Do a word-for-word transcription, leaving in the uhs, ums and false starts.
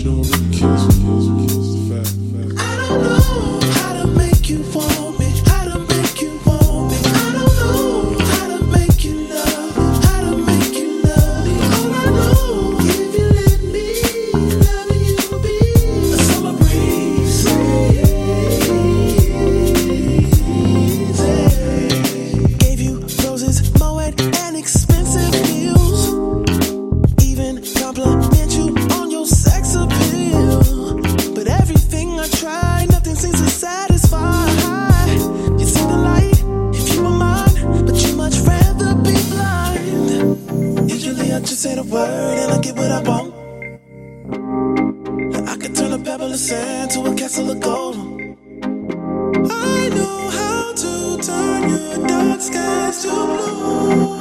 she don't really kiss me. It's a fact, fact. I don't know how to make you want me, how to make you want me. I don't know how to make you love me, how to make you love me. All I know, if you let me, loving you will be a summer breeze. Gave you roses, Moet, and expensive heels. Even compliment you on your sex appeal. But everything I tried, nothing seems to satisfy. You see the light if you were mine, but you much rather be blind. Usually I just say the word and I get what I want. I could turn a pebble of sand to a castle of gold. I know how to turn your dark skies to blue.